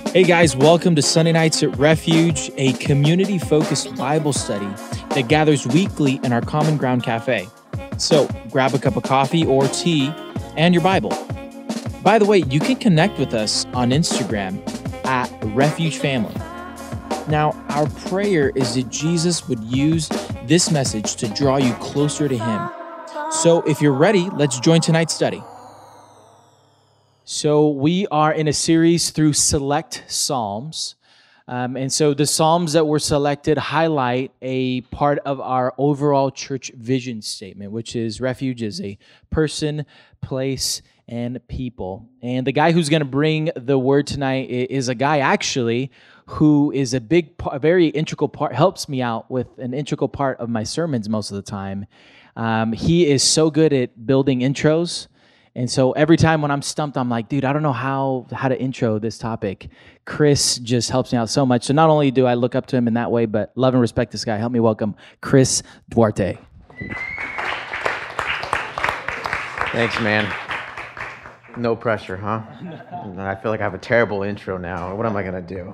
Hey guys, welcome to Sunday Nights at Refuge, a community-focused Bible study that gathers weekly in our Common Ground Cafe. So grab a cup of coffee or tea and your Bible. By the way, you can connect with us on Instagram at Refuge Family. Now, our prayer is that Jesus would use this message to draw you closer to Him. So if you're ready, let's join tonight's study. So we are in a series through select Psalms. And so the Psalms that were selected highlight a part of our overall church vision statement, which is Refuge is a person, place, and people. And the guy who's going to bring the word tonight is a guy actually who is a very integral part, helps me out with an integral part of my sermons most of the time. He is so good at building intros. And so every time when I'm stumped, I'm like, dude, I don't know how to intro this topic. Chris just helps me out so much. So not only do I look up to him in that way, but love and respect this guy. Help me welcome Chris Duarte. Thanks, man. No pressure, huh? I feel like I have a terrible intro now. What am I going to do?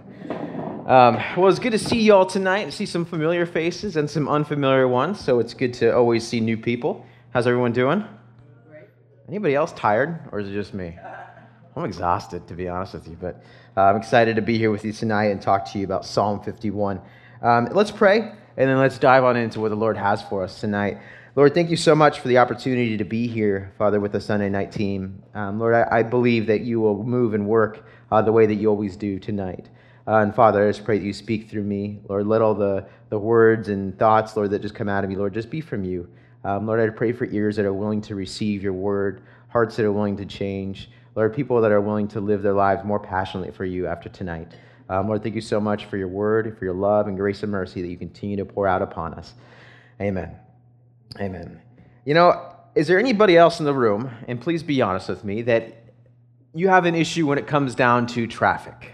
Well, it's good to see you all tonight and see some familiar faces and some unfamiliar ones. So it's good to always see new people. How's everyone doing? Anybody else tired, or is it just me? I'm exhausted, to be honest with you, but I'm excited to be here with you tonight and talk to you about Psalm 51. Let's pray, and then let's dive on into what the Lord has for us tonight. Lord, thank you so much for the opportunity to be here, Father, with the Sunday night team. Lord, I believe that you will move and work the way that you always do tonight. And Father, I just pray that you speak through me. Lord, let all the words and thoughts, Lord, that just come out of me, Lord, just be from you. Lord, I pray for ears that are willing to receive your word, hearts that are willing to change. Lord, people that are willing to live their lives more passionately for you after tonight. Lord, thank you so much for your word, for your love and grace and mercy that you continue to pour out upon us. Amen. Amen. You know, is there anybody else in the room, and please be honest with me, that you have an issue when it comes down to traffic?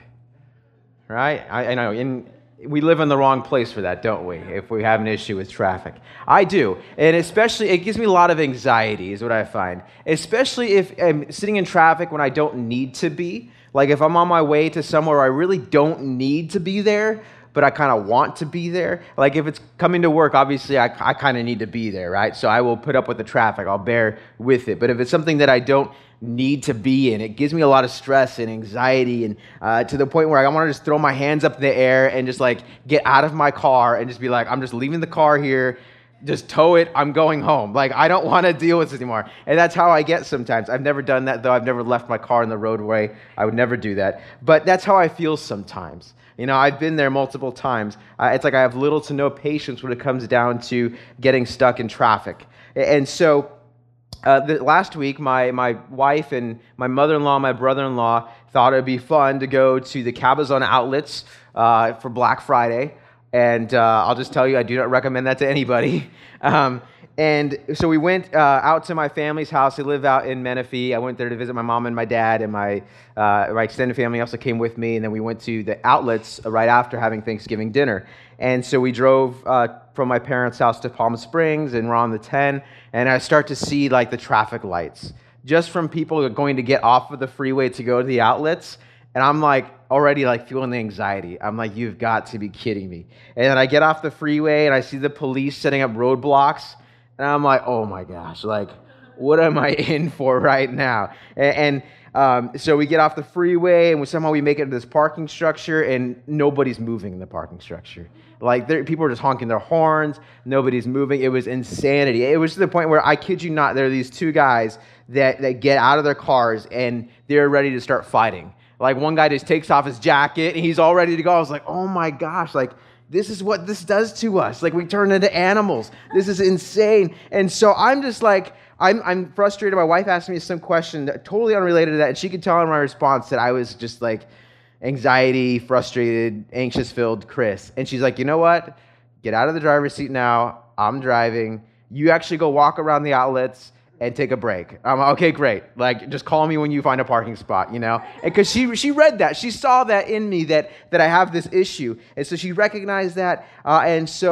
Right? I know, we live in the wrong place for that, don't we? If we have an issue with traffic. I do. And especially, it gives me a lot of anxiety is what I find. Especially if I'm sitting in traffic when I don't need to be. Like if I'm on my way to somewhere I really don't need to be there, but I kind of want to be there. Like if it's coming to work, obviously I kind of need to be there, right? So I will put up with the traffic. I'll bear with it. But if it's something that I don't need to be in, it gives me a lot of stress and anxiety, and to the point where I want to just throw my hands up in the air and just like get out of my car and just be like, I'm just leaving the car here, just tow it, I'm going home. Like I don't want to deal with this anymore. And that's how I get sometimes. I've never done that though. I've never left my car in the roadway. I would never do that. But that's how I feel sometimes. You know, I've been there multiple times. It's like I have little to no patience when it comes down to getting stuck in traffic. And so last week, my wife and my mother-in-law, my brother-in-law thought it would be fun to go to the Cabazon outlets for Black Friday. And I'll just tell you, I do not recommend that to anybody. And so we went out to my family's house. They live out in Menifee. I went there to visit my mom and my dad, and my extended family also came with me. And then we went to the outlets right after having Thanksgiving dinner. And so we drove from my parents' house to Palm Springs, and we're on the 10. And I start to see like the traffic lights just from people going to get off of the freeway to go to the outlets. And I'm like already like feeling the anxiety. I'm like, you've got to be kidding me. And then I get off the freeway and I see the police setting up roadblocks. And I'm like, oh my gosh, like, what am I in for right now? And so we get off the freeway, and somehow we make it to this parking structure, and nobody's moving in the parking structure. Like, people are just honking their horns. Nobody's moving. It was insanity. It was to the point where, I kid you not, there are these two guys that get out of their cars, and they're ready to start fighting. Like, one guy just takes off his jacket, and he's all ready to go. I was like, oh my gosh, like, this is what this does to us. Like, we turn into animals. This is insane. And so I'm just like, I'm frustrated. My wife asked me some question totally unrelated to that, and she could tell in my response that I was just like anxiety, frustrated, anxious-filled Chris. And she's like, you know what? Get out of the driver's seat now. I'm driving. You actually go walk around the outlets and take a break. I'm like, okay, great. Like, just call me when you find a parking spot, you know? And because she read that. She saw that in me, that I have this issue. And so she recognized that. And so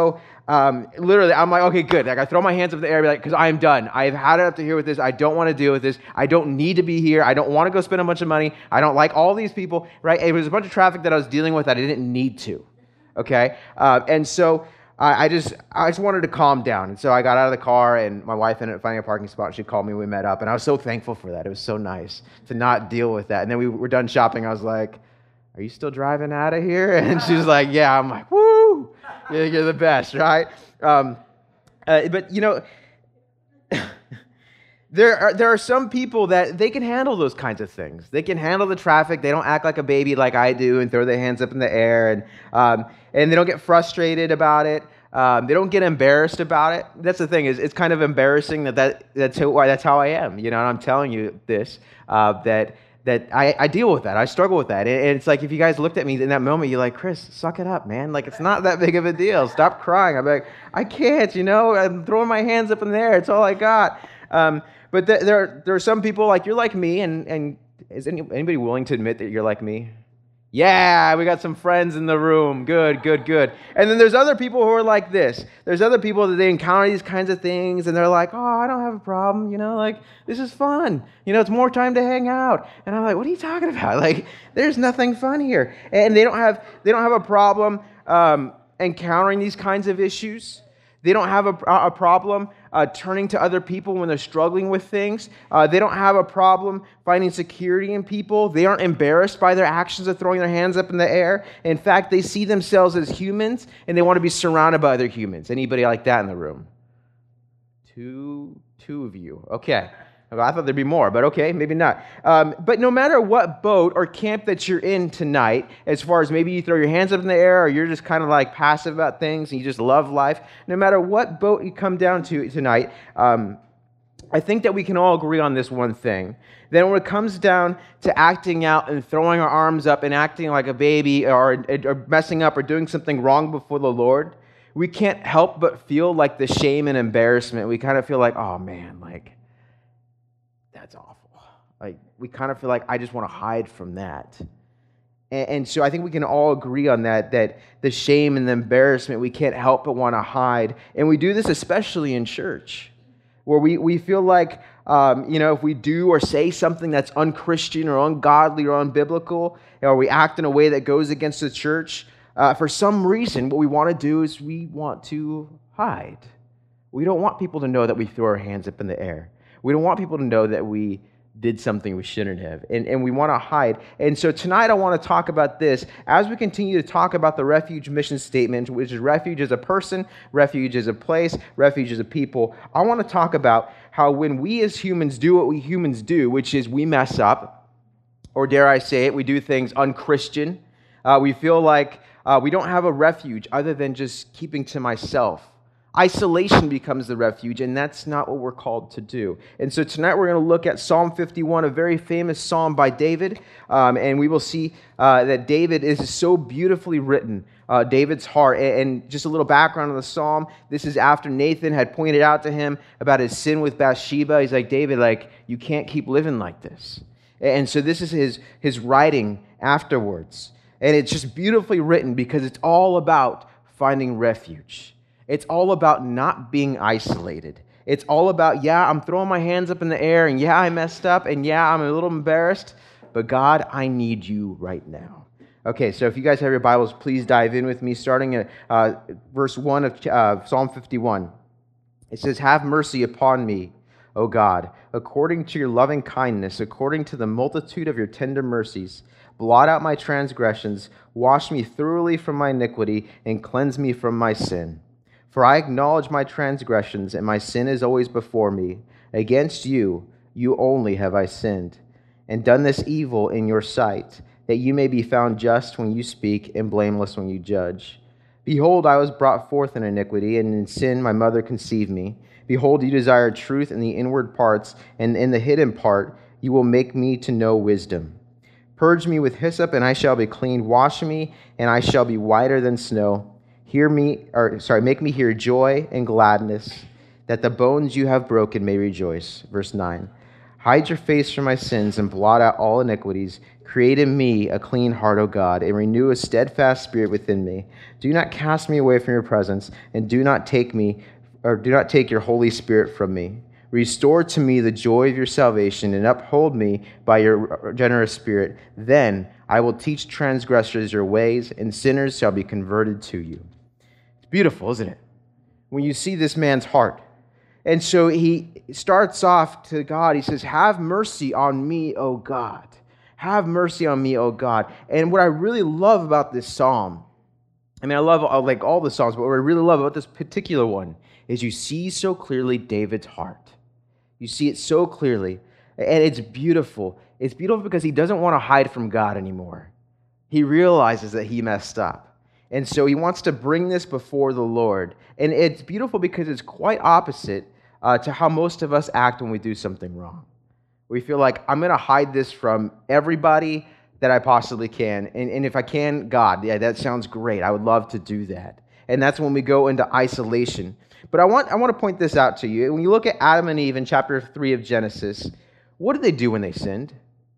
literally, I'm like, okay, good. Like, I throw my hands up in the air, because I am done. I've had it up to here with this. I don't want to deal with this. I don't need to be here. I don't want to go spend a bunch of money. I don't like all these people, right? It was a bunch of traffic that I was dealing with that I didn't need to, okay? And so I just wanted to calm down. And so I got out of the car, and my wife ended up finding a parking spot, and she called me, we met up, and I was so thankful for that. It was so nice to not deal with that. And then we were done shopping. I was like, are you still driving out of here? And she's like, yeah. I'm like, woo! Yeah, you're the best, right? But you know, there are some people that they can handle those kinds of things. They can handle the traffic. They don't act like a baby like I do and throw their hands up in the air, and they don't get frustrated about it. They don't get embarrassed about it. That's the thing, is it's kind of embarrassing that's how I am. You know, and I'm telling you this, that I deal with that. I struggle with that. And it's like, if you guys looked at me in that moment, you're like, Chris, suck it up, man. Like, it's not that big of a deal. Stop crying. I'm like, I can't, I'm throwing my hands up in the air. It's all I got. But there are some people, like, you're like me, and is anybody willing to admit that you're like me? Yeah, we got some friends in the room. Good. And then there's other people who are like this. There's other people that they encounter these kinds of things, and they're like, oh, I don't have a problem, like, this is fun. It's more time to hang out. And I'm like, what are you talking about? Like, there's nothing fun here. And they don't have a problem encountering these kinds of issues. They don't have a problem turning to other people when they're struggling with things. They don't have a problem finding security in people. They aren't embarrassed by their actions of throwing their hands up in the air. In fact, they see themselves as humans, and they want to be surrounded by other humans. Anybody like that in the room? Two of you. Okay. I thought there'd be more, but okay, maybe not. But no matter what boat or camp that you're in tonight, as far as maybe you throw your hands up in the air, or you're just kind of like passive about things and you just love life, no matter what boat you come down to tonight, I think that we can all agree on this one thing. Then when it comes down to acting out and throwing our arms up and acting like a baby, or messing up or doing something wrong before the Lord, we can't help but feel like the shame and embarrassment. We kind of feel like, oh man, like, that's awful. Like, we kind of feel like I just want to hide from that. And so I think we can all agree on that the shame and the embarrassment, we can't help but want to hide. And we do this especially in church, where we feel like, if we do or say something that's unchristian or ungodly or unbiblical, or we act in a way that goes against the church, for some reason, what we want to do is we want to hide. We don't want people to know that we throw our hands up in the air. We don't want people to know that we did something we shouldn't have, and we want to hide. And so tonight I want to talk about this as we continue to talk about the Refuge mission statement, which is refuge as a person, refuge as a place, refuge as a people. I want to talk about how when we as humans do what we humans do, which is we mess up, or dare I say it, we do things unchristian. We feel like we don't have a refuge other than just keeping to myself. Isolation becomes the refuge, and that's not what we're called to do. And so tonight we're going to look at Psalm 51, a very famous psalm by David, and we will see that David is so beautifully written, David's heart. And just a little background on the psalm, this is after Nathan had pointed out to him about his sin with Bathsheba. He's like, David, like, you can't keep living like this. And so this is his writing afterwards. And it's just beautifully written because it's all about finding refuge. It's all about not being isolated. It's all about, yeah, I'm throwing my hands up in the air, and yeah, I messed up, and yeah, I'm a little embarrassed, but God, I need you right now. Okay, so if you guys have your Bibles, please dive in with me, starting at verse 1 of Psalm 51. It says, have mercy upon me, O God, according to your loving kindness, according to the multitude of your tender mercies. Blot out my transgressions, wash me thoroughly from my iniquity, and cleanse me from my sin. For I acknowledge my transgressions, and my sin is always before me. Against you, you only have I sinned, and done this evil in your sight, that you may be found just when you speak, and blameless when you judge. Behold, I was brought forth in iniquity, and in sin my mother conceived me. Behold, you desire truth in the inward parts, and in the hidden part you will make me to know wisdom. Purge me with hyssop, and I shall be clean. Wash me, and I shall be whiter than snow. Make me hear joy and gladness, that the bones you have broken may rejoice. Verse 9. Hide your face from my sins and blot out all iniquities. Create in me a clean heart, O God, and renew a steadfast spirit within me. Do not cast me away from your presence, and do not take your Holy Spirit from me. Restore to me the joy of your salvation, and uphold me by your generous spirit. Then I will teach transgressors your ways, and sinners shall be converted to you. It's beautiful, isn't it? When you see this man's heart. And so he starts off to God. He says, have mercy on me, O God. Have mercy on me, O God. And what I really love about this psalm, I love like all the psalms, but what I really love about this particular one is you see so clearly David's heart. You see it so clearly, and it's beautiful. It's beautiful because he doesn't want to hide from God anymore. He realizes that he messed up. And so he wants to bring this before the Lord. And it's beautiful because it's quite opposite to how most of us act when we do something wrong. We feel like, I'm going to hide this from everybody that I possibly can. And if I can, God, yeah, that sounds great. I would love to do that. And that's when we go into isolation. But I want to point this out to you. When you look at Adam and Eve in chapter 3 of Genesis, what did they do when they sinned?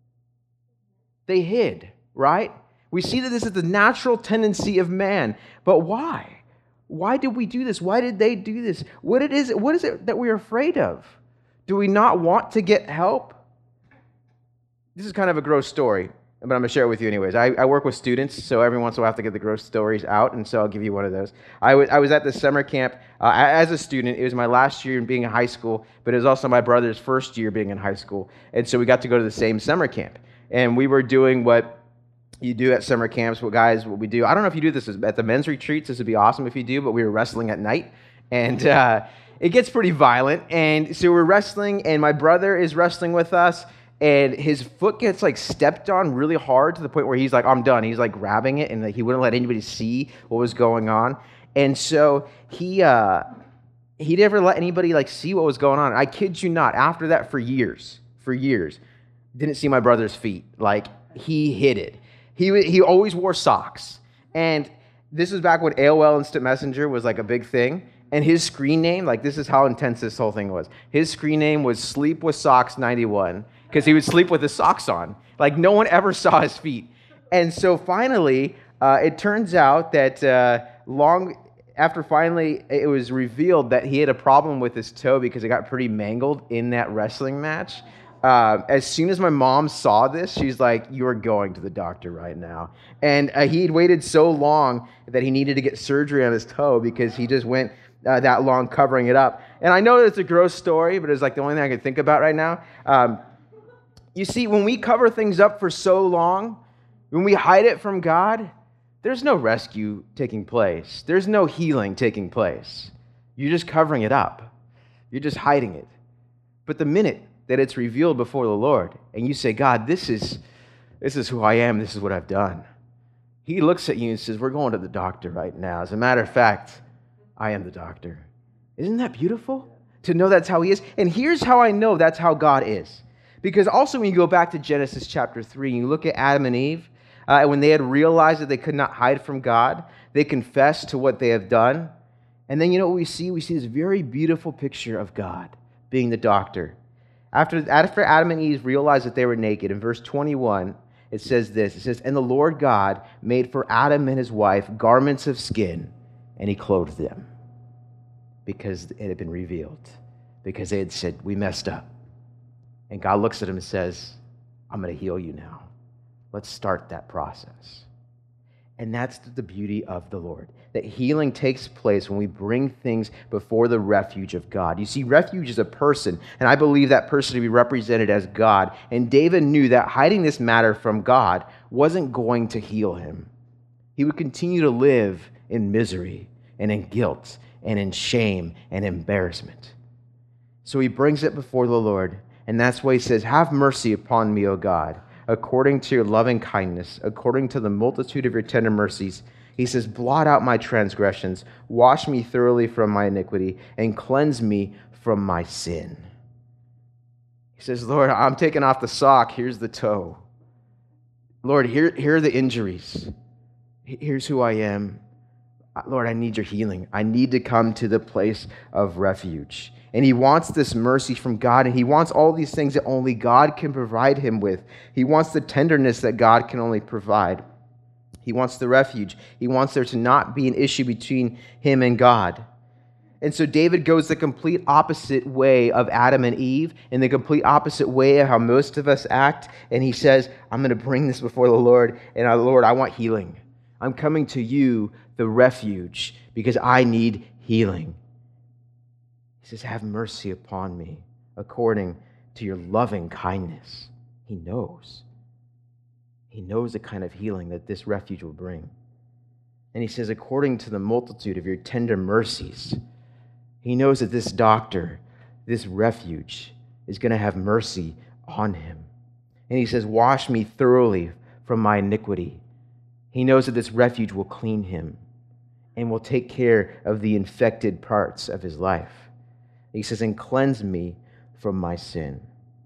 They hid, right? We see that this is the natural tendency of man. But why? Why did we do this? Why did they do this? What is it that we're afraid of? Do we not want to get help? This is kind of a gross story, but I'm going to share it with you anyways. I work with students, so every once in a while I have to get the gross stories out, and so I'll give you one of those. I was at this summer camp as a student. It was my last year in being in high school, but it was also my brother's first year being in high school, and so we got to go to the same summer camp. And we were doing what you do at summer camps, what we do. I don't know if you do this at the men's retreats. This would be awesome if you do, but we were wrestling at night, and it gets pretty violent. And so we're wrestling, and my brother is wrestling with us, and his foot gets like stepped on really hard to the point where he's like, I'm done. He's like grabbing it, and he wouldn't let anybody see what was going on. And so he never let anybody like see what was going on. I kid you not, after that for years, didn't see my brother's feet. Like, he hid it. He always wore socks. And this was back when AOL Instant Messenger was like a big thing. And his screen name, like, this is how intense this whole thing was. His screen name was Sleep with Socks 91 because he would sleep with his socks on. Like, no one ever saw his feet. And so finally, it turns out that long after finally it was revealed that he had a problem with his toe because it got pretty mangled in that wrestling match. As soon as my mom saw this, she's like, you are going to the doctor right now. And he'd waited so long that he needed to get surgery on his toe because he just went that long covering it up. And I know that it's a gross story, but it's like the only thing I can think about right now. You see, when we cover things up for so long, when we hide it from God, there's no rescue taking place. There's no healing taking place. You're just covering it up. You're just hiding it. But the minute that it's revealed before the Lord, and you say, God, this is who I am, this is what I've done. He looks at you and says, we're going to the doctor right now. As a matter of fact, I am the doctor. Isn't that beautiful? To know that's how he is. And here's how I know that's how God is. Because also when you go back to Genesis chapter 3, and you look at Adam and Eve, when they had realized that they could not hide from God, they confessed to what they have done. And then you know what we see? We see this very beautiful picture of God being the doctor. After Adam and Eve realized that they were naked, in verse 21, it says this. It says, and the Lord God made for Adam and his wife garments of skin, and he clothed them because it had been revealed, because they had said, we messed up. And God looks at him and says, I'm going to heal you now. Let's start that process. And that's the beauty of the Lord, that healing takes place when we bring things before the refuge of God. You see, refuge is a person, and I believe that person to be represented as God. And David knew that hiding this matter from God wasn't going to heal him. He would continue to live in misery and in guilt and in shame and embarrassment. So he brings it before the Lord, and that's why he says, have mercy upon me, O God, according to your loving kindness, according to the multitude of your tender mercies. He says, blot out my transgressions, wash me thoroughly from my iniquity, and cleanse me from my sin. He says, Lord, I'm taking off the sock. Here's the toe. Lord, here are the injuries. Here's who I am. Lord, I need your healing. I need to come to the place of refuge. And he wants this mercy from God, and he wants all these things that only God can provide him with. He wants the tenderness that God can only provide. He wants the refuge. He wants there to not be an issue between him and God. And so David goes the complete opposite way of Adam and Eve, and the complete opposite way of how most of us act. And he says, I'm going to bring this before the Lord, and Lord, I want healing. I'm coming to you, the refuge, because I need healing. He says, have mercy upon me according to your loving kindness. He knows. He knows the kind of healing that this refuge will bring. And he says, according to the multitude of your tender mercies. He knows that this doctor, this refuge, is going to have mercy on him. And he says, wash me thoroughly from my iniquity. He knows that this refuge will clean him and will take care of the infected parts of his life. He says, and cleanse me from my sin.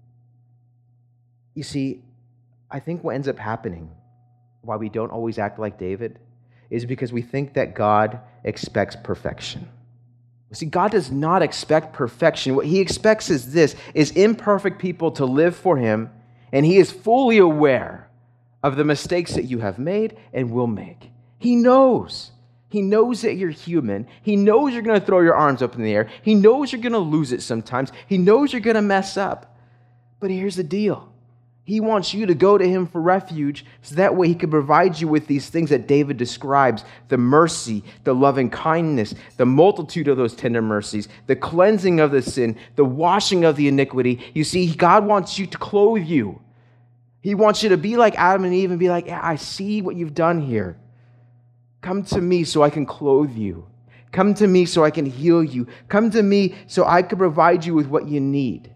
You see, I think what ends up happening, why we don't always act like David, is because we think that God expects perfection. See, God does not expect perfection. What he expects is this, is imperfect people to live for him, and he is fully aware of the mistakes that you have made and will make. He knows. He knows that you're human. He knows you're going to throw your arms up in the air. He knows you're going to lose it sometimes. He knows you're going to mess up. But here's the deal. He wants you to go to him for refuge so that way he can provide you with these things that David describes, the mercy, the loving kindness, the multitude of those tender mercies, the cleansing of the sin, the washing of the iniquity. You see, God wants you to clothe you. He wants you to be like Adam and Eve and be like, yeah, I see what you've done here. Come to me so I can clothe you. Come to me so I can heal you. Come to me so I can provide you with what you need.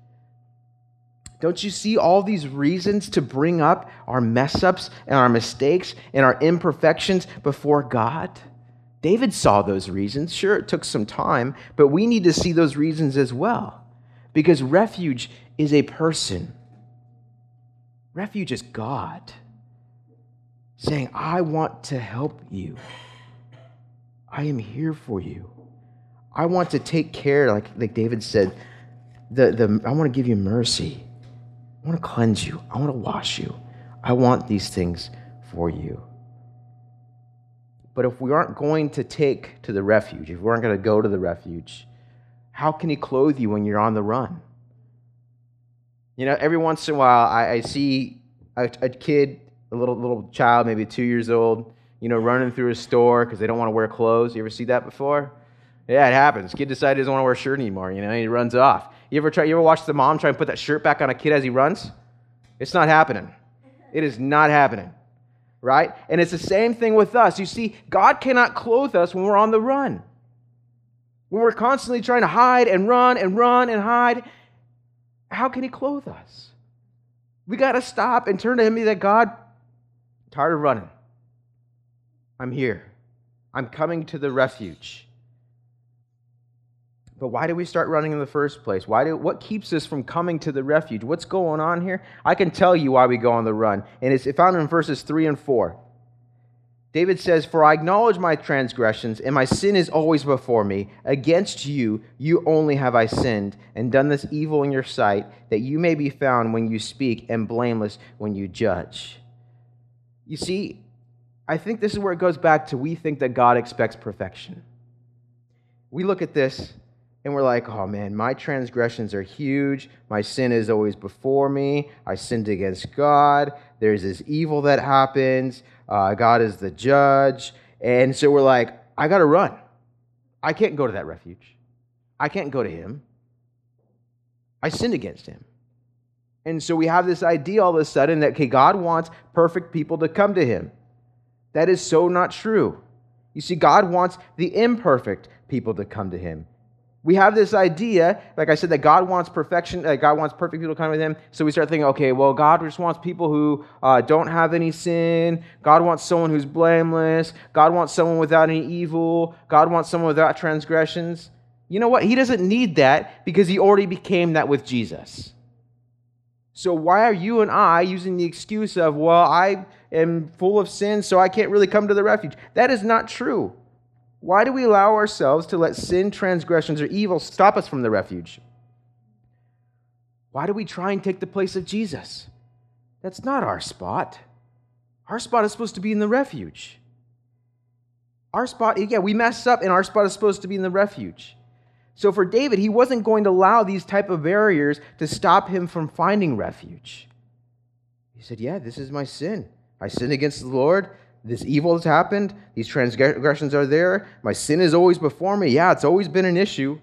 Don't you see all these reasons to bring up our mess-ups and our mistakes and our imperfections before God? David saw those reasons. Sure, it took some time, but we need to see those reasons as well. Because refuge is a person. Refuge is God saying, I want to help you. I am here for you. I want to take care, like David said, I want to give you mercy. I want to cleanse you. I want to wash you. I want these things for you. But if we aren't going to take to the refuge, if we aren't going to go to the refuge, how can he clothe you when you're on the run? You know, every once in a while, I see a kid, a little child, maybe 2 years old, you know, running through a store because they don't want to wear clothes. You ever see that before? Yeah, it happens. Kid decides he doesn't want to wear a shirt anymore, you know, and he runs off. You ever watch the mom try and put that shirt back on a kid as he runs? It's not happening. It is not happening, right? And it's the same thing with us. You see, God cannot clothe us when we're on the run. When we're constantly trying to hide and run and run and hide, how can he clothe us? We got to stop and turn to him and be like, God, I'm tired of running. I'm here. I'm coming to the refuge. But why do we start running in the first place? What keeps us from coming to the refuge? What's going on here? I can tell you why we go on the run. And it's found in verses 3 and 4. David says, for I acknowledge my transgressions, and my sin is always before me. Against you, you only have I sinned, and done this evil in your sight, that you may be found when you speak, and blameless when you judge. You see, I think this is where it goes back to we think that God expects perfection. We look at this, and we're like, oh man, my transgressions are huge. My sin is always before me. I sinned against God. There's this evil that happens. God is the judge. And so we're like, I got to run. I can't go to that refuge. I can't go to him. I sinned against him. And so we have this idea all of a sudden that, okay, God wants perfect people to come to him. That is so not true. You see, God wants the imperfect people to come to him. We have this idea, like I said, that God wants perfection, that God wants perfect people to come with him. So we start thinking, okay, well, God just wants people who don't have any sin. God wants someone who's blameless. God wants someone without any evil. God wants someone without transgressions. You know what? He doesn't need that because he already became that with Jesus. So why are you and I using the excuse of, well, I am full of sin, so I can't really come to the refuge? That is not true. Why do we allow ourselves to let sin, transgressions, or evil stop us from the refuge? Why do we try and take the place of Jesus? That's not our spot. Our spot is supposed to be in the refuge. Our spot, we mess up, and our spot is supposed to be in the refuge. So for David, he wasn't going to allow these type of barriers to stop him from finding refuge. He said, this is my sin. I sinned against the Lord. This evil has happened. These transgressions are there. My sin is always before me. It's always been an issue.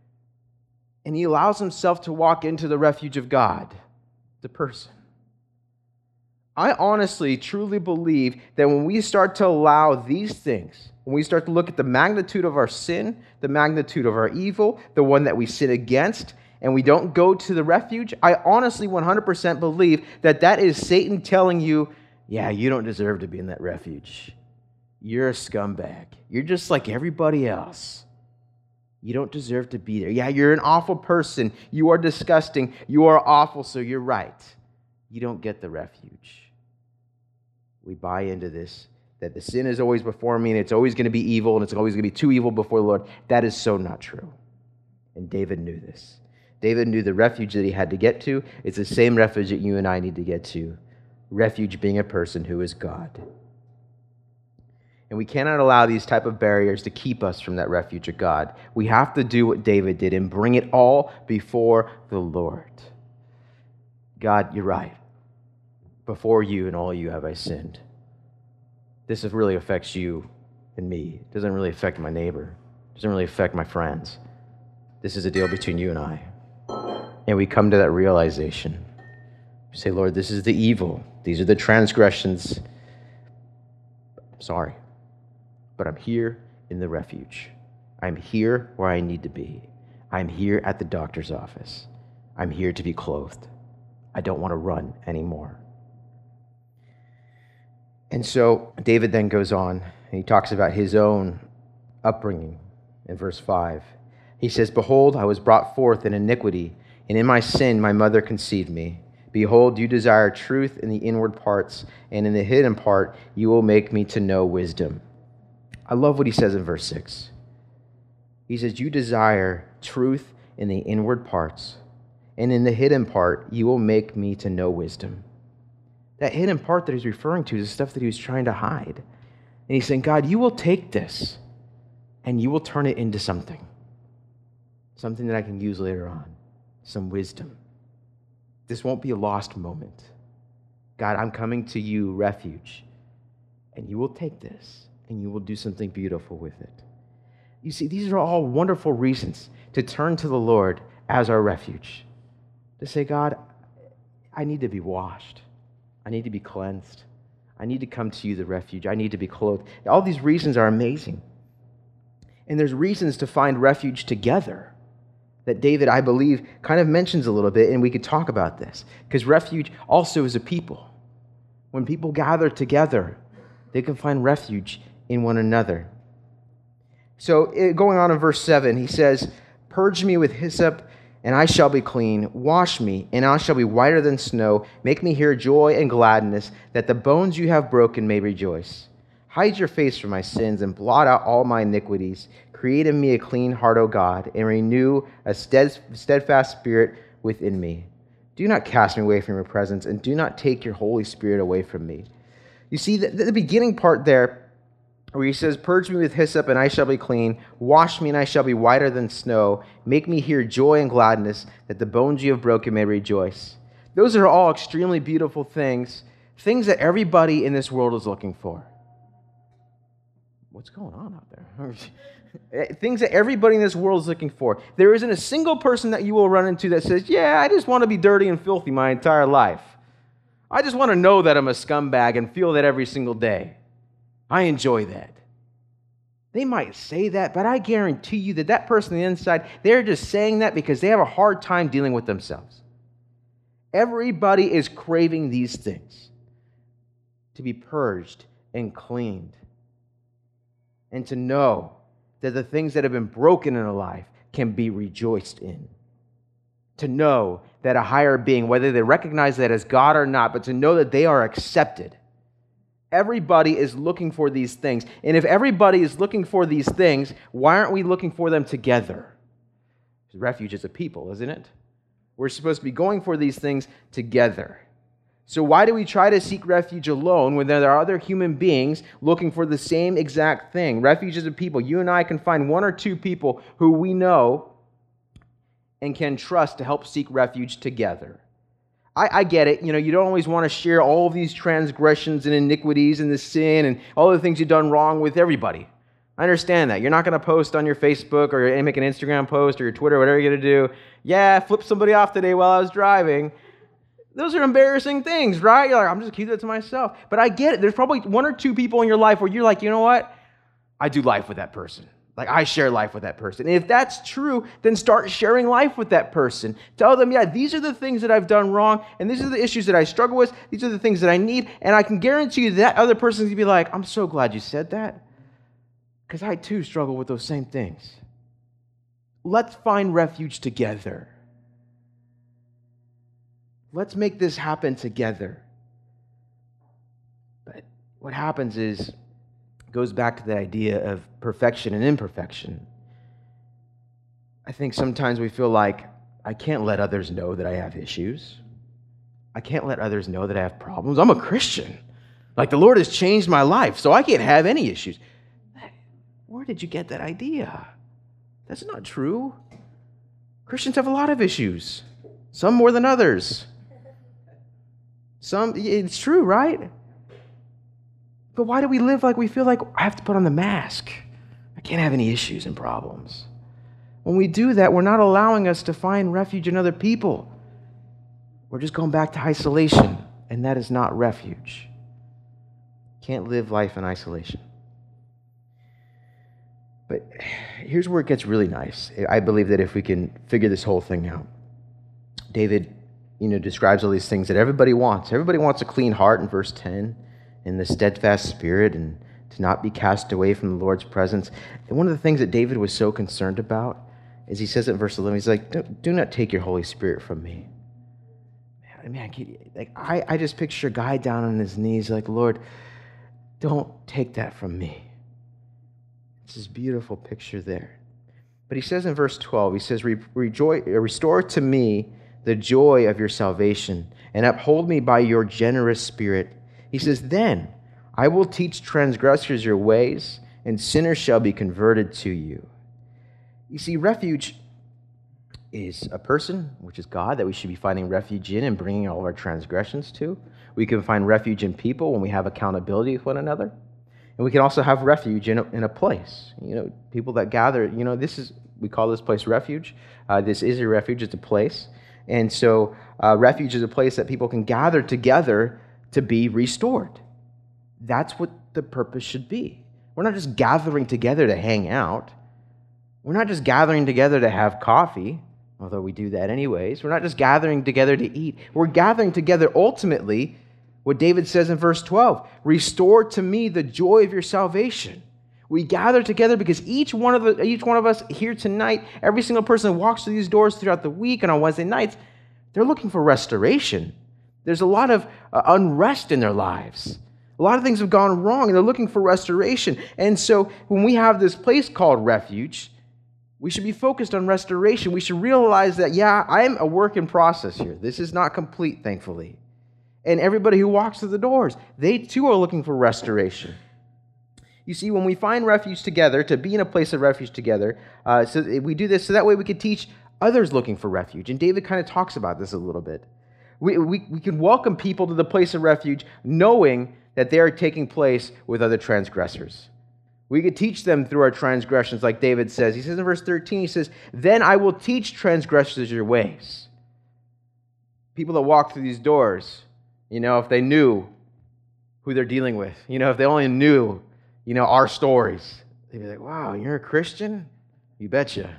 And he allows himself to walk into the refuge of God, the person. I honestly, truly believe that when we start to allow these things, when we start to look at the magnitude of our sin, the magnitude of our evil, the one that we sin against, and we don't go to the refuge, I honestly 100% believe that that is Satan telling you, you don't deserve to be in that refuge. You're a scumbag. You're just like everybody else. You don't deserve to be there. You're an awful person. You are disgusting. You are awful, so you're right. You don't get the refuge. We buy into this, that the sin is always before me, and it's always going to be evil, and it's always going to be too evil before the Lord. That is so not true. And David knew this. David knew the refuge that he had to get to. It's the same refuge that you and I need to get to. Refuge being a person who is God. And we cannot allow these type of barriers to keep us from that refuge of God. We have to do what David did and bring it all before the Lord. God, you're right. Before you and all you have I sinned. This really affects you and me. It doesn't really affect my neighbor. It doesn't really affect my friends. This is a deal between you and I. And we come to that realization. We say, Lord, this is the evil. These are the transgressions. I'm sorry. But I'm here in the refuge. I'm here where I need to be. I'm here at the doctor's office. I'm here to be clothed. I don't want to run anymore. And so David then goes on, and he talks about his own upbringing in verse 5. He says, Behold, I was brought forth in iniquity, and in my sin my mother conceived me. Behold, you desire truth in the inward parts, and in the hidden part you will make me to know wisdom. I love what he says in verse 6. He says, You desire truth in the inward parts, and in the hidden part you will make me to know wisdom. That hidden part that he's referring to is the stuff that he was trying to hide. And he's saying, God, you will take this and you will turn it into something. Something that I can use later on. Some wisdom. This won't be a lost moment. God, I'm coming to you, refuge. And you will take this and you will do something beautiful with it. You see, these are all wonderful reasons to turn to the Lord as our refuge. To say, God, I need to be washed. I need to be cleansed. I need to come to you, the refuge. I need to be clothed. All these reasons are amazing. And there's reasons to find refuge together that David, I believe, kind of mentions a little bit, and we could talk about this. Because refuge also is a people. When people gather together, they can find refuge in one another. So going on in verse 7, he says, Purge me with hyssop, and I shall be clean. Wash me, and I shall be whiter than snow. Make me hear joy and gladness, that the bones you have broken may rejoice. Hide your face from my sins, and blot out all my iniquities. Create in me a clean heart, O God, and renew a steadfast spirit within me. Do not cast me away from your presence, and do not take your Holy Spirit away from me. You see, the beginning part there, where he says, Purge me with hyssop, and I shall be clean. Wash me, and I shall be whiter than snow. Make me hear joy and gladness, that the bones you have broken may rejoice. Those are all extremely beautiful things that everybody in this world is looking for. What's going on out there? Things that everybody in this world is looking for. There isn't a single person that you will run into that says, I just want to be dirty and filthy my entire life. I just want to know that I'm a scumbag and feel that every single day. I enjoy that. They might say that, but I guarantee you that person on the inside, they're just saying that because they have a hard time dealing with themselves. Everybody is craving these things. To be purged and cleaned. And to know that the things that have been broken in a life can be rejoiced in. To know that a higher being, whether they recognize that as God or not, but to know that they are accepted. Everybody is looking for these things. And if everybody is looking for these things, why aren't we looking for them together? Refuge is a people, isn't it? We're supposed to be going for these things together. So why do we try to seek refuge alone when there are other human beings looking for the same exact thing? Refuge is a people. You and I can find one or two people who we know and can trust to help seek refuge together. I get it. You don't always want to share all of these transgressions and iniquities and the sin and all the things you've done wrong with everybody. I understand that. You're not going to post on your Facebook or make an Instagram post or your Twitter, whatever you're going to do. Yeah, I flipped somebody off today while I was driving. Those are embarrassing things, right? You're like, I'm just keeping it to myself. But I get it. There's probably one or two people in your life where you're like, you know what? I do life with that person. Like, I share life with that person. And if that's true, then start sharing life with that person. Tell them, yeah, these are the things that I've done wrong, and these are the issues that I struggle with. These are the things that I need. And I can guarantee you that other person's going to be like, I'm so glad you said that, because I too struggle with those same things. Let's find refuge together. Let's make this happen together. But what happens is, it goes back to the idea of perfection and imperfection. I think sometimes we feel like, I can't let others know that I have issues. I can't let others know that I have problems. I'm a Christian. Like, the Lord has changed my life, so I can't have any issues. Where did you get that idea? That's not true. Christians have a lot of issues, some more than others. It's true, right? But why do we live like we feel like I have to put on the mask? I can't have any issues and problems. When we do that, we're not allowing us to find refuge in other people. We're just going back to isolation, and that is not refuge. Can't live life in isolation. But here's where it gets really nice. I believe that if we can figure this whole thing out, David, describes all these things that everybody wants. Everybody wants a clean heart in verse 10, and the steadfast spirit, and to not be cast away from the Lord's presence. And one of the things that David was so concerned about is he says in verse 11, he's like, do not take your Holy Spirit from me. I just picture a guy down on his knees like, Lord, don't take that from me. It's this beautiful picture there. But he says in verse 12, he says, restore to me the joy of your salvation, and uphold me by your generous spirit. He says, then I will teach transgressors your ways, and sinners shall be converted to you. You see, refuge is a person, which is God, that we should be finding refuge in and bringing all of our transgressions to. We can find refuge in people when we have accountability with one another. And we can also have refuge in a place. People that gather, we call this place refuge. This is a refuge, it's a place. And so refuge is a place that people can gather together to be restored. That's what the purpose should be. We're not just gathering together to hang out. We're not just gathering together to have coffee, although we do that anyways. We're not just gathering together to eat. We're gathering together ultimately, what David says in verse 12, restore to me the joy of your salvation. We gather together because each one of us here tonight, every single person who walks through these doors throughout the week and on Wednesday nights, they're looking for restoration. There's a lot of unrest in their lives. A lot of things have gone wrong, and they're looking for restoration. And so when we have this place called refuge, we should be focused on restoration. We should realize that, I'm a work in process here. This is not complete, thankfully. And everybody who walks through the doors, they too are looking for restoration. You see, when we find refuge together, to be in a place of refuge together, so we do this so that way we can teach others looking for refuge. And David kind of talks about this a little bit. We can welcome people to the place of refuge knowing that they are taking place with other transgressors. We could teach them through our transgressions, like David says. He says in verse 13, he says, then I will teach transgressors your ways. People that walk through these doors, if they knew who they're dealing with, if they only knew, our stories, they'd be like, wow, you're a Christian? You betcha.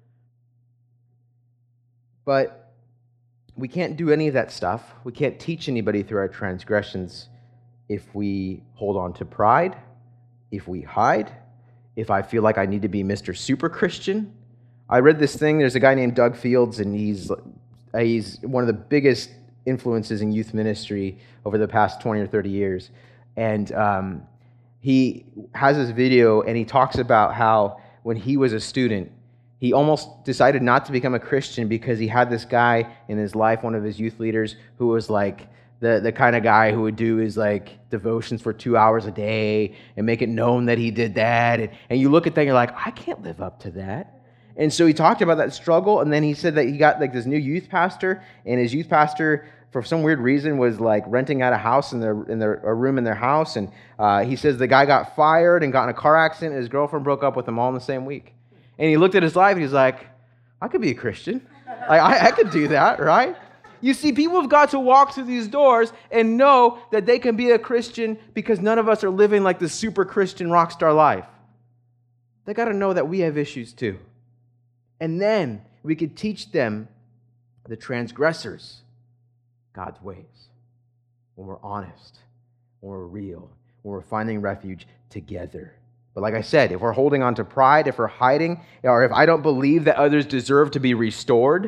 But we can't do any of that stuff. We can't teach anybody through our transgressions if we hold on to pride, if we hide, if I feel like I need to be Mr. Super Christian. I read this thing. There's a guy named Doug Fields, and he's one of the biggest influences in youth ministry over the past 20 or 30 years. And he has this video, and he talks about how when he was a student, he almost decided not to become a Christian because he had this guy in his life, one of his youth leaders, who was like the kind of guy who would do his like devotions for 2 hours a day and make it known that he did that. And you look at that and you're like, I can't live up to that. And so he talked about that struggle, and then he said that he got like this new youth pastor, and his youth pastor, for some weird reason, was like renting out a house a room in their house. And he says the guy got fired and got in a car accident, and his girlfriend broke up with him all in the same week. And he looked at his life and he's like, I could be a Christian. Like, I could do that, right? You see, people have got to walk through these doors and know that they can be a Christian because none of us are living like the super Christian rock star life. They got to know that we have issues too. And then we could teach them, the transgressors, God's ways. When we're honest, when we're real, when we're finding refuge together. But like I said, if we're holding on to pride, if we're hiding, or if I don't believe that others deserve to be restored,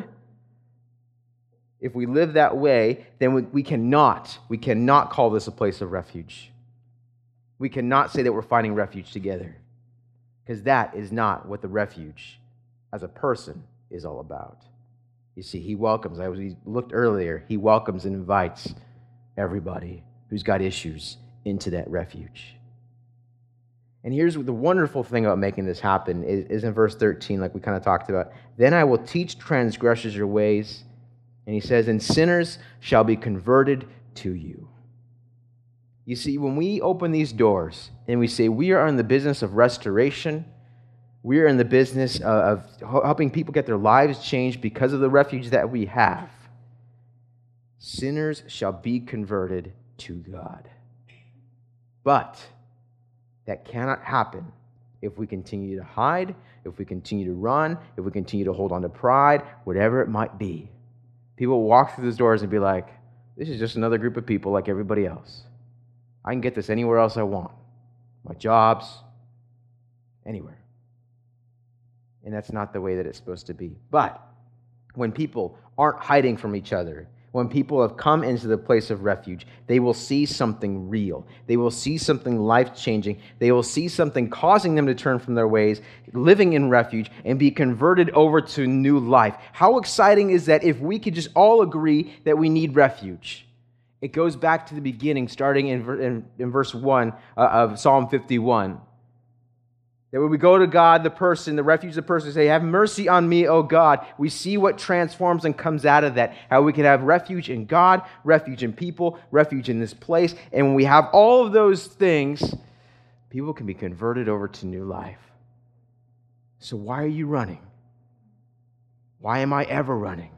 if we live that way, then we cannot call this a place of refuge. We cannot say that we're finding refuge together, because that is not what the refuge as a person is all about. You see, he welcomes, we looked earlier, he welcomes and invites everybody who's got issues into that refuge. And here's the wonderful thing about making this happen is in verse 13, like we kind of talked about. Then I will teach transgressors your ways. And he says, and sinners shall be converted to you. You see, when we open these doors and we say we are in the business of restoration, we are in the business of helping people get their lives changed because of the refuge that we have, sinners shall be converted to God. But that cannot happen if we continue to hide, if we continue to run, if we continue to hold on to pride, whatever it might be. People walk through those doors and be like, this is just another group of people like everybody else. I can get this anywhere else I want. My jobs, anywhere. And that's not the way that it's supposed to be. But when people aren't hiding from each other, when people have come into the place of refuge, they will see something real. They will see something life-changing. They will see something causing them to turn from their ways, living in refuge, and be converted over to new life. How exciting is that if we could just all agree that we need refuge? It goes back to the beginning, starting in verse 1 of Psalm 51. That when we go to God, the person, the refuge of the person, say, have mercy on me, O God. We see what transforms and comes out of that. How we can have refuge in God, refuge in people, refuge in this place. And when we have all of those things, people can be converted over to new life. So why are you running? Why am I ever running?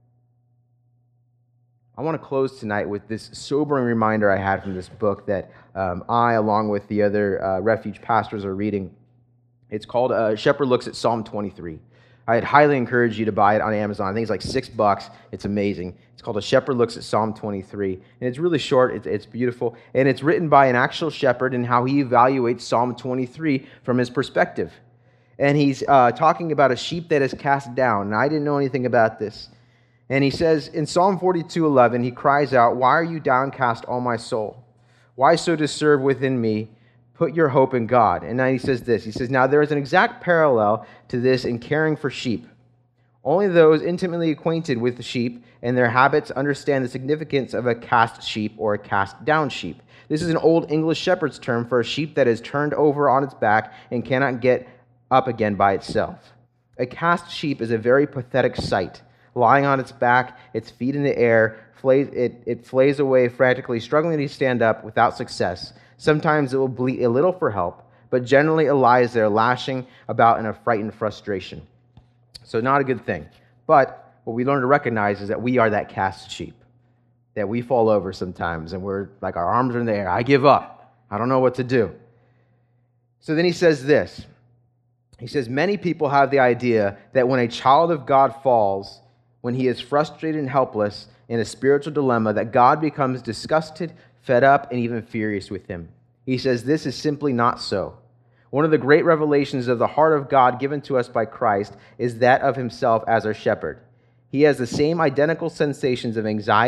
I want to close tonight with this sobering reminder I had from this book that I, along with the other refuge pastors, are reading. It's called Shepherd Looks at Psalm 23. I'd highly encourage you to buy it on Amazon. I think it's like $6. It's amazing. It's called A Shepherd Looks at Psalm 23. And it's really short. It's beautiful. And it's written by an actual shepherd and how he evaluates Psalm 23 from his perspective. And he's talking about a sheep that is cast down. And I didn't know anything about this. And he says in Psalm 42:11, he cries out, why are you downcast, O my soul? Why so disturb within me? Put your hope in God. And now he says this. He says, now there is an exact parallel to this in caring for sheep. Only those intimately acquainted with the sheep and their habits understand the significance of a cast sheep or a cast down sheep. This is an old English shepherd's term for a sheep that is turned over on its back and cannot get up again by itself. A cast sheep is a very pathetic sight. Lying on its back, its feet in the air, it flays away frantically, struggling to stand up without success. Sometimes it will bleat a little for help, but generally it lies there lashing about in a frightened frustration. So not a good thing. But what we learn to recognize is that we are that cast sheep, that we fall over sometimes and we're like our arms are in the air. I give up. I don't know what to do. So then he says this. He says, many people have the idea that when a child of God falls, when he is frustrated and helpless in a spiritual dilemma, that God becomes disgusted, fed up, and even furious with him. He says this is simply not so. One of the great revelations of the heart of God given to us by Christ is that of himself as our shepherd. He has the same identical sensations of anxiety,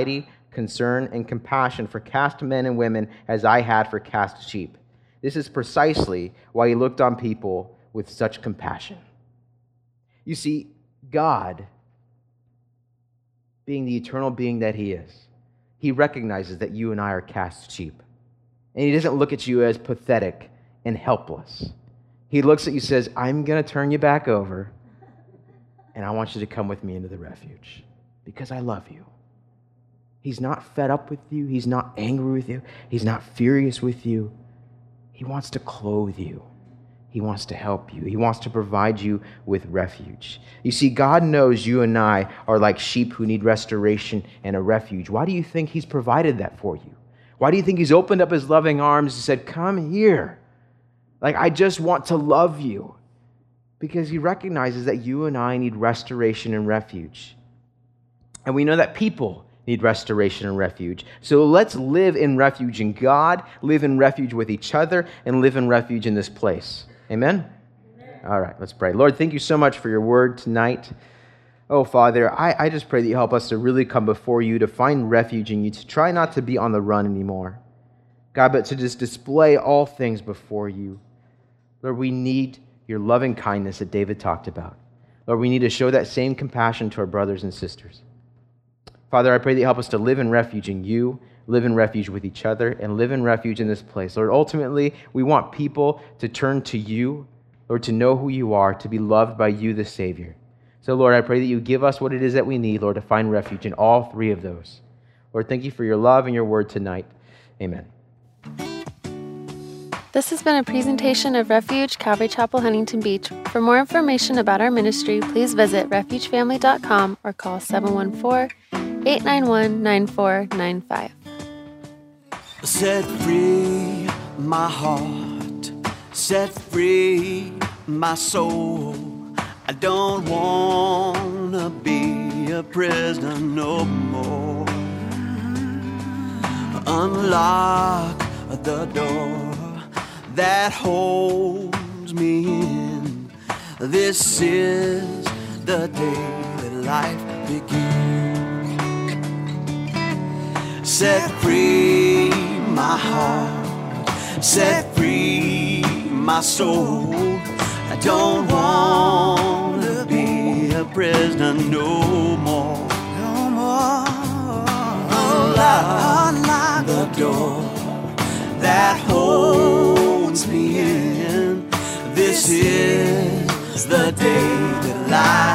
concern, and compassion for cast men and women as I had for cast sheep. This is precisely why he looked on people with such compassion. You see, God, being the eternal being that he is, he recognizes that you and I are cast sheep. And he doesn't look at you as pathetic and helpless. He looks at you and says, I'm going to turn you back over, and I want you to come with me into the refuge because I love you. He's not fed up with you. He's not angry with you. He's not furious with you. He wants to clothe you. He wants to help you. He wants to provide you with refuge. You see, God knows you and I are like sheep who need restoration and a refuge. Why do you think he's provided that for you? Why do you think he's opened up his loving arms and said, come here? Like, I just want to love you. Because he recognizes that you and I need restoration and refuge. And we know that people need restoration and refuge. So let's live in refuge in God, live in refuge with each other, and live in refuge in this place. Amen? Amen. All right, let's pray. Lord, thank you so much for your word tonight. Oh, Father, I just pray that you help us to really come before you, to find refuge in you, to try not to be on the run anymore. God, but to just display all things before you. Lord, we need your loving kindness that David talked about. Lord, we need to show that same compassion to our brothers and sisters. Father, I pray that you help us to live in refuge in you, live in refuge with each other, and live in refuge in this place. Lord, ultimately, we want people to turn to you, Lord, to know who you are, to be loved by you, the Savior. So, Lord, I pray that you give us what it is that we need, Lord, to find refuge in all three of those. Lord, thank you for your love and your word tonight. Amen. This has been a presentation of Refuge Calvary Chapel, Huntington Beach. For more information about our ministry, please visit refugefamily.com or call 714-891-9495. Set free my heart, set free my soul. I don't want to be a prisoner no more. Unlock the door that holds me in. This is the day that life begins. Set free my heart, set free my soul. I don't want to be a prisoner no more. No more. Unlock the door that holds me in. This is the day that life